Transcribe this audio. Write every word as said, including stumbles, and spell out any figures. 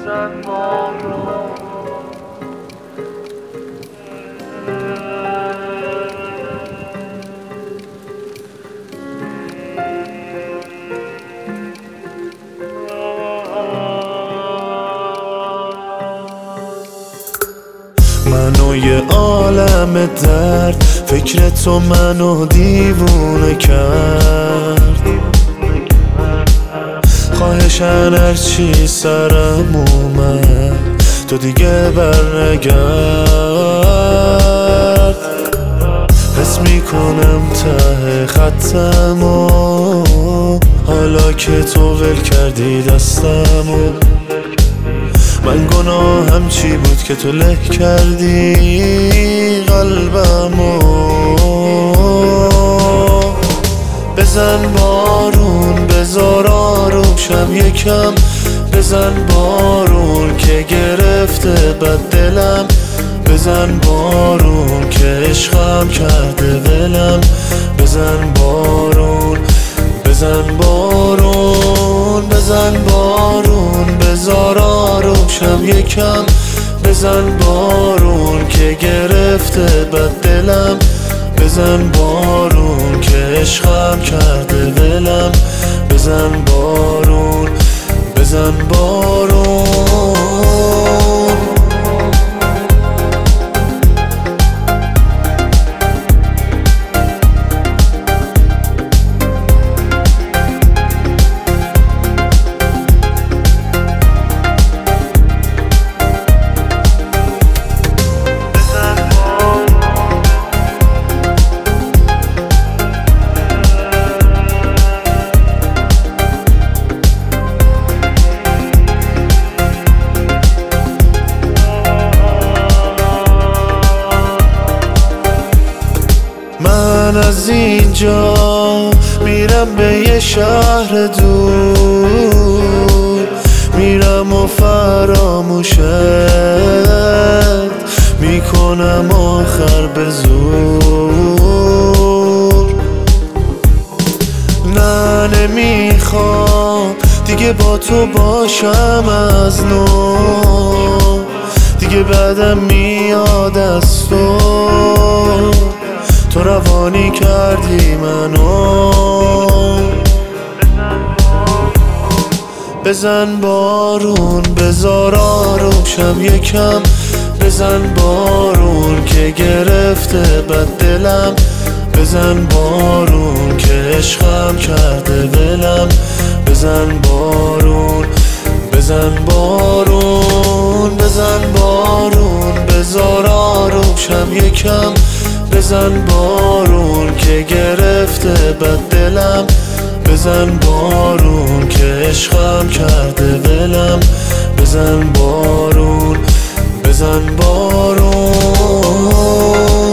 بزن بارون منو یه عالم درد فکر تو منو دیوونه کرد خواهشن هرچی سرم اومد تو دیگه بر نگرد حس میکنم ته خطمو حالا که تو ول کردی دستمو من گناهم چی بود که تو له کردی قلبمو بزن بارون بذار آروشم یکم بزن بارون که گرفته بد دلم بزن بارون که عشقم کرده ولم بزن بارون بزن بارون بزن بارون بذار آروشم یکم بزن بارون که گرفته بد دلم بزن بارون که عشقم کرده ولم بزن بارون بزن بارون من از اینجا میرم به یه شهر دور میرم و فراموشت میکنم آخر به زور نه نمیخوام دیگه با تو باشم از نو دیگه بعدم میاد از تو تو روانی کردی منو بزن بارون بذار آروشم یکم بزن بارون که گرفته بد دلم بزن بارون که عشقم کرده ولم بزن بارون بزن بارون بزن بارون بذار آروشم یکم بزن بارون که گرفته بد دلم بزن بارون که عشقم کرده ولم بزن بارون بزن بارون